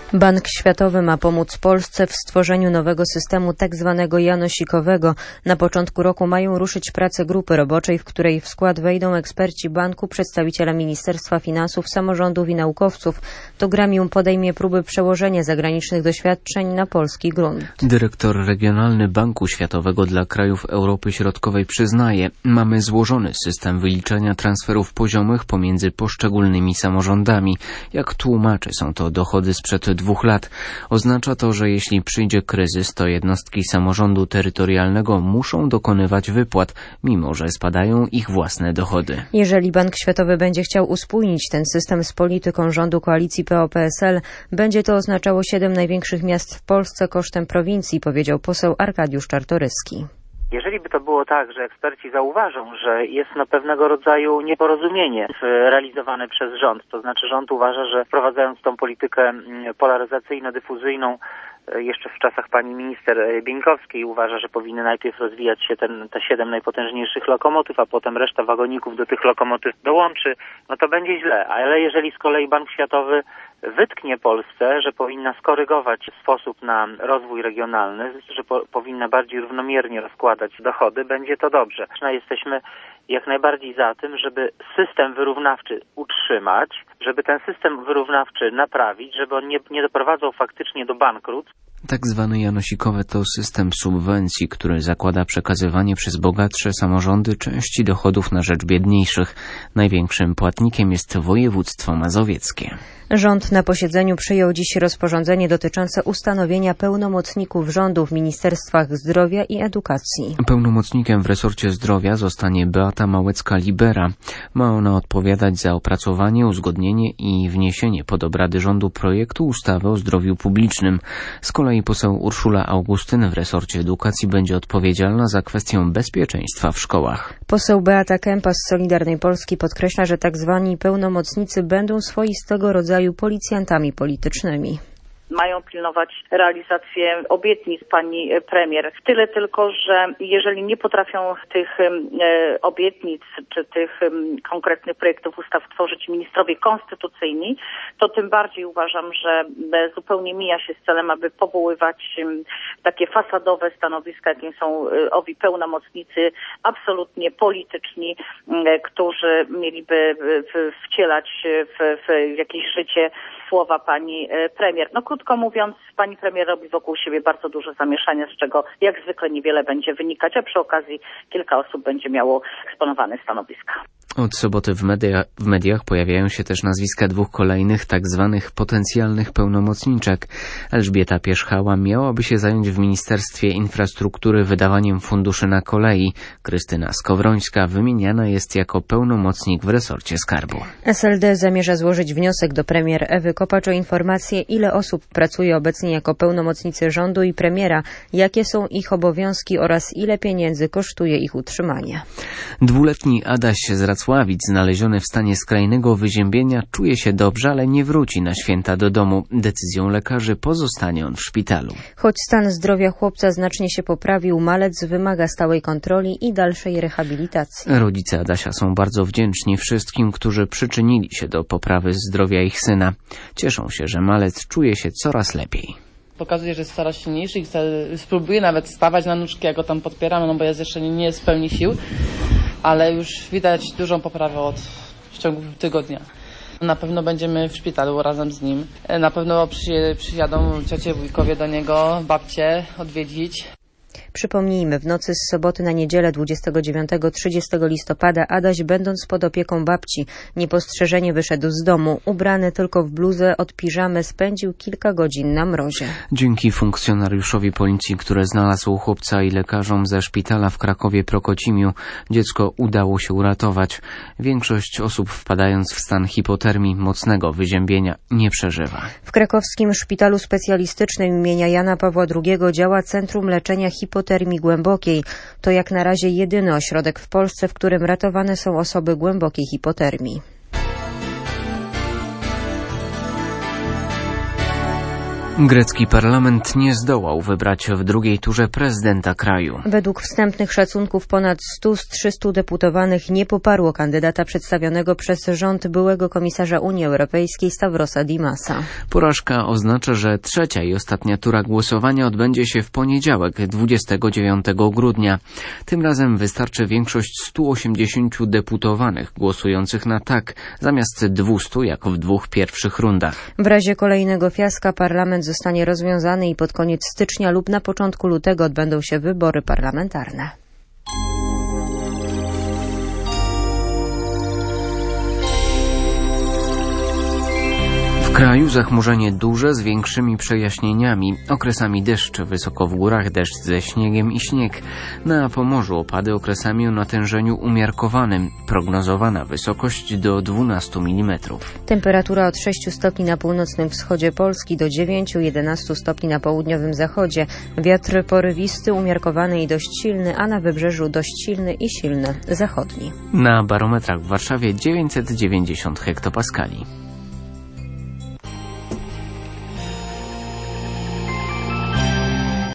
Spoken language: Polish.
Bank Światowy ma pomóc Polsce w stworzeniu nowego systemu tzw. janosikowego. Na początku roku mają ruszyć prace grupy roboczej, w której w skład wejdą eksperci banku, przedstawiciele Ministerstwa Finansów, samorządów i naukowców. To gremium podejmie próby przełożenia zagranicznych doświadczeń na polski grunt. Dyrektor Regionalny Banku Światowego dla krajów Europy Środkowej przyznaje, mamy złożony system wyliczania transferów poziomych pomiędzy poszczególnymi samorządami. Jak tłumaczy, są to dochody sprzed 2 lat. Oznacza to, że jeśli przyjdzie kryzys, to jednostki samorządu terytorialnego muszą dokonywać wypłat, mimo że spadają ich własne dochody. Jeżeli Bank Światowy będzie chciał uspójnić ten system z polityką rządu koalicji PO-PSL, będzie to oznaczało 7 największych miast w Polsce kosztem prowincji, powiedział poseł Arkadiusz Czartoryski. Jeżeli by to było tak, że eksperci zauważą, że jest pewnego rodzaju nieporozumienie realizowane przez rząd, to znaczy rząd uważa, że wprowadzając tą politykę polaryzacyjno-dyfuzyjną jeszcze w czasach pani minister Bieńkowskiej uważa, że powinny najpierw rozwijać się te 7 najpotężniejszych lokomotyw, a potem reszta wagoników do tych lokomotyw dołączy, no to będzie źle. Ale jeżeli z kolei Bank Światowy wytknie Polsce, że powinna skorygować sposób na rozwój regionalny, że powinna bardziej równomiernie rozkładać dochody, będzie to dobrze. Jesteśmy jak najbardziej za tym, żeby system wyrównawczy utrzymać, żeby ten system wyrównawczy naprawić, żeby on nie doprowadzał faktycznie do bankructw. Tak zwany janosikowy to system subwencji, który zakłada przekazywanie przez bogatsze samorządy części dochodów na rzecz biedniejszych. Największym płatnikiem jest województwo mazowieckie. Rząd na posiedzeniu przyjął dziś rozporządzenie dotyczące ustanowienia pełnomocników rządu w Ministerstwach Zdrowia i Edukacji. Pełnomocnikiem w resorcie zdrowia zostanie Beata Małecka-Libera. Ma ona odpowiadać za opracowanie, uzgodnienie i wniesienie pod obrady rządu projektu ustawy o zdrowiu publicznym. Z kolei poseł Urszula Augustyn w resorcie edukacji będzie odpowiedzialna za kwestię bezpieczeństwa w szkołach. Poseł Beata Kępa z Solidarnej Polski podkreśla, że tak zwani pełnomocnicy będą swoistego rodzaju policjantami politycznymi. Mają pilnować realizację obietnic pani premier. Tyle tylko, że jeżeli nie potrafią tych obietnic czy tych konkretnych projektów ustaw tworzyć ministrowie konstytucyjni, to tym bardziej uważam, że zupełnie mija się z celem, aby powoływać takie fasadowe stanowiska, jakim są owi pełnomocnicy absolutnie polityczni, którzy mieliby wcielać w jakieś życie słowa pani premier. No krótko mówiąc, pani premier robi wokół siebie bardzo dużo zamieszania, z czego jak zwykle niewiele będzie wynikać, a przy okazji kilka osób będzie miało eksponowane stanowiska. Od soboty w mediach pojawiają się też nazwiska 2 kolejnych tak zwanych potencjalnych pełnomocniczek. Elżbieta Pierzchała miałaby się zająć w Ministerstwie Infrastruktury wydawaniem funduszy na kolei. Krystyna Skowrońska wymieniana jest jako pełnomocnik w resorcie skarbu. SLD zamierza złożyć wniosek do premier Ewy Kopacz o informację, ile osób pracuje obecnie jako pełnomocnicy rządu i premiera, jakie są ich obowiązki oraz ile pieniędzy kosztuje ich utrzymanie. 2-letni Adaś z Racławic, znaleziony w stanie skrajnego wyziębienia, czuje się dobrze, ale nie wróci na święta do domu. Decyzją lekarzy pozostanie on w szpitalu. Choć stan zdrowia chłopca znacznie się poprawił, malec wymaga stałej kontroli i dalszej rehabilitacji. Rodzice Adasia są bardzo wdzięczni wszystkim, którzy przyczynili się do poprawy zdrowia ich syna. Cieszą się, że malec czuje się coraz lepiej. Pokazuje, że jest coraz silniejszy i spróbuje nawet stawać na nóżki, jak go tam podpieramy, no bo jest jeszcze nie jest w pełni sił, ale już widać dużą poprawę w ciągu tygodnia. Na pewno będziemy w szpitalu razem z nim. Na pewno przyjadą ciocie, wujkowie do niego, babcie odwiedzić. Przypomnijmy, w nocy z soboty na niedzielę 29-30 listopada Adaś, będąc pod opieką babci, niepostrzeżenie wyszedł z domu. Ubrany tylko w bluzę od piżamy, spędził kilka godzin na mrozie. Dzięki funkcjonariuszowi policji, który znalazł chłopca, i lekarzom ze szpitala w Krakowie Prokocimiu, dziecko udało się uratować. Większość osób, wpadając w stan hipotermii, mocnego wyziębienia, nie przeżywa. W krakowskim szpitalu specjalistycznym imienia Jana Pawła II działa Centrum Leczenia Hipotermii Głębokiej. To jak na razie jedyny ośrodek w Polsce, w którym ratowane są osoby głębokiej hipotermii. Grecki parlament nie zdołał wybrać w drugiej turze prezydenta kraju. Według wstępnych szacunków ponad 100 z 300 deputowanych nie poparło kandydata przedstawionego przez rząd byłego komisarza Unii Europejskiej Stavrosa Dimasa. Porażka oznacza, że trzecia i ostatnia tura głosowania odbędzie się w poniedziałek, 29 grudnia. Tym razem wystarczy większość 180 deputowanych głosujących na tak, zamiast 200 jak w dwóch pierwszych rundach. W razie kolejnego fiaska parlament zostanie rozwiązany i pod koniec stycznia lub na początku lutego odbędą się wybory parlamentarne. W kraju zachmurzenie duże z większymi przejaśnieniami, okresami deszcz, wysoko w górach deszcz ze śniegiem i śnieg. Na Pomorzu opady okresami o natężeniu umiarkowanym, prognozowana wysokość do 12 mm. Temperatura od 6 stopni na północnym wschodzie Polski do 9-11 stopni na południowym zachodzie. Wiatr porywisty, umiarkowany i dość silny, a na wybrzeżu dość silny i silny zachodni. Na barometrach w Warszawie 990 hektopaskali.